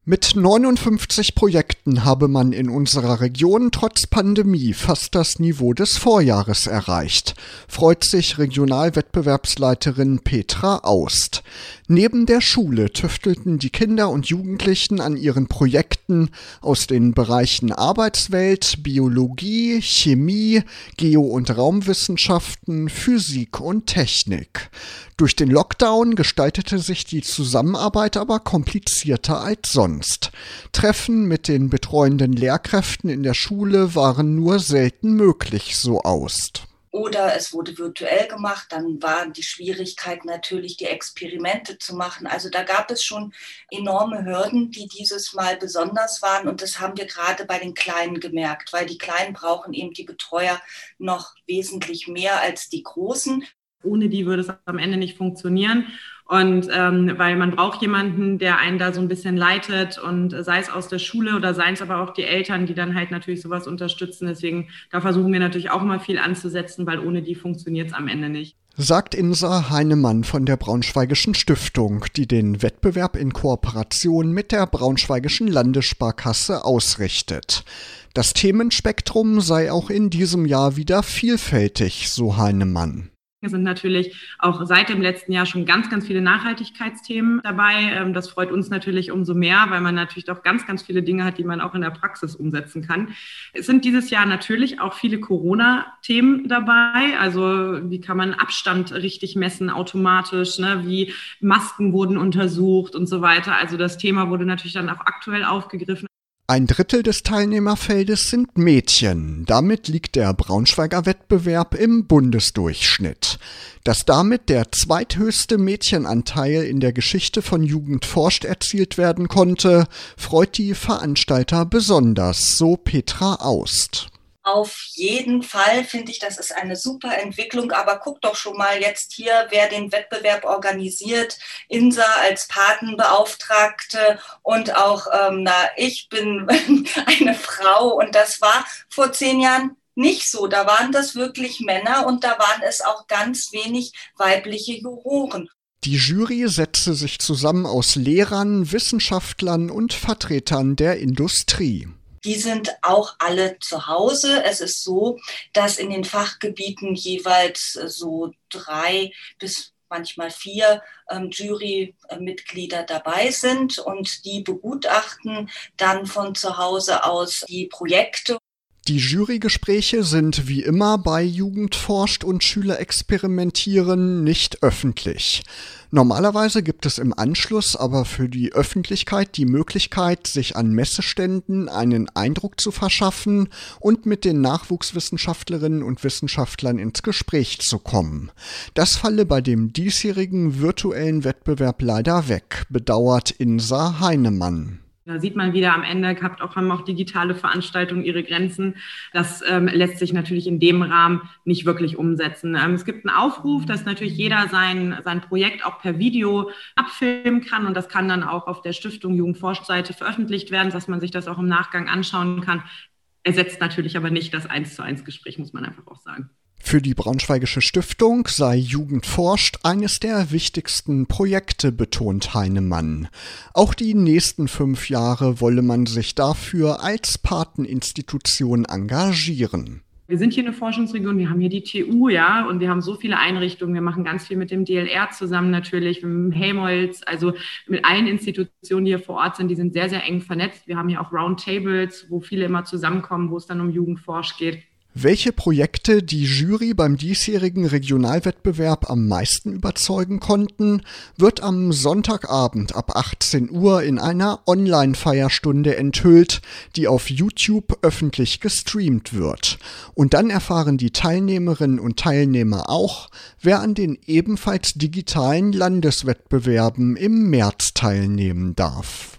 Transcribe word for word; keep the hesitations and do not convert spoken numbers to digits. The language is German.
Mit neunundfünfzig Projekten habe man in unserer Region trotz Pandemie fast das Niveau des Vorjahres erreicht, freut sich Regionalwettbewerbsleiterin Petra Aust. Neben der Schule tüftelten die Kinder und Jugendlichen an ihren Projekten aus den Bereichen Arbeitswelt, Biologie, Chemie, Geo- und Raumwissenschaften, Physik und Technik. Durch den Lockdown gestaltete sich die Zusammenarbeit aber komplizierter als sonst. Treffen mit den betreuenden Lehrkräften in der Schule waren nur selten möglich, so Aust. Oder es wurde virtuell gemacht, dann war die Schwierigkeit natürlich, die Experimente zu machen. Also da gab es schon enorme Hürden, die dieses Mal besonders waren. Und das haben wir gerade bei den Kleinen gemerkt, weil die Kleinen brauchen eben die Betreuer noch wesentlich mehr als die Großen. Ohne die würde es am Ende nicht funktionieren. Und ähm, weil man braucht jemanden, der einen da so ein bisschen leitet, und sei es aus der Schule oder seien es aber auch die Eltern, die dann halt natürlich sowas unterstützen. Deswegen, da versuchen wir natürlich auch mal viel anzusetzen, weil ohne die funktioniert es am Ende nicht. Sagt Insa Heinemann von der Braunschweigischen Stiftung, die den Wettbewerb in Kooperation mit der Braunschweigischen Landessparkasse ausrichtet. Das Themenspektrum sei auch in diesem Jahr wieder vielfältig, so Heinemann. Es sind natürlich auch seit dem letzten Jahr schon ganz, ganz viele Nachhaltigkeitsthemen dabei. Das freut uns natürlich umso mehr, weil man natürlich doch ganz, ganz viele Dinge hat, die man auch in der Praxis umsetzen kann. Es sind dieses Jahr natürlich auch viele Corona-Themen dabei. Also wie kann man Abstand richtig messen automatisch, ne? Wie Masken wurden untersucht und so weiter. Also das Thema wurde natürlich dann auch aktuell aufgegriffen. Ein Drittel des Teilnehmerfeldes sind Mädchen. Damit liegt der Braunschweiger Wettbewerb im Bundesdurchschnitt. Dass damit der zweithöchste Mädchenanteil in der Geschichte von Jugend forscht erzielt werden konnte, freut die Veranstalter besonders, so Petra Aust. Auf jeden Fall finde ich, das ist eine super Entwicklung, aber guck doch schon mal jetzt hier, wer den Wettbewerb organisiert, Insa als Patenbeauftragte und auch, ähm, na, ich bin eine Frau, und das war vor zehn Jahren nicht so. Da waren das wirklich Männer und da waren es auch ganz wenig weibliche Juroren. Die Jury setzte sich zusammen aus Lehrern, Wissenschaftlern und Vertretern der Industrie. Die sind auch alle zu Hause. Es ist so, dass in den Fachgebieten jeweils so drei bis manchmal vier ähm, Jurymitglieder dabei sind, und die begutachten dann von zu Hause aus die Projekte. Die Jurygespräche sind wie immer bei Jugend forscht und Schüler experimentieren nicht öffentlich. Normalerweise gibt es im Anschluss aber für die Öffentlichkeit die Möglichkeit, sich an Messeständen einen Eindruck zu verschaffen und mit den Nachwuchswissenschaftlerinnen und Wissenschaftlern ins Gespräch zu kommen. Das falle bei dem diesjährigen virtuellen Wettbewerb leider weg, bedauert Insa Heinemann. Da sieht man wieder, am Ende hat auch, haben auch digitale Veranstaltungen ihre Grenzen. Das ähm, lässt sich natürlich in dem Rahmen nicht wirklich umsetzen. Ähm, es gibt einen Aufruf, dass natürlich jeder sein, sein Projekt auch per Video abfilmen kann, und das kann dann auch auf der Stiftung Jugendforscht-Seite veröffentlicht werden, dass man sich das auch im Nachgang anschauen kann. Ersetzt natürlich aber nicht das eins zu eins Gespräch, muss man einfach auch sagen. Für die Braunschweigische Stiftung sei Jugend forscht eines der wichtigsten Projekte, betont Heinemann. Auch die nächsten fünf Jahre wolle man sich dafür als Pateninstitution engagieren. Wir sind hier eine Forschungsregion, wir haben hier die T U, ja, und wir haben so viele Einrichtungen. Wir machen ganz viel mit dem D L R zusammen natürlich, mit dem Helmholtz, also mit allen Institutionen, die hier vor Ort sind, die sind sehr, sehr eng vernetzt. Wir haben hier auch Roundtables, wo viele immer zusammenkommen, wo es dann um Jugendforsch geht. Welche Projekte die Jury beim diesjährigen Regionalwettbewerb am meisten überzeugen konnten, wird am Sonntagabend ab achtzehn Uhr in einer Online-Feierstunde enthüllt, die auf YouTube öffentlich gestreamt wird. Und dann erfahren die Teilnehmerinnen und Teilnehmer auch, wer an den ebenfalls digitalen Landeswettbewerben im März teilnehmen darf.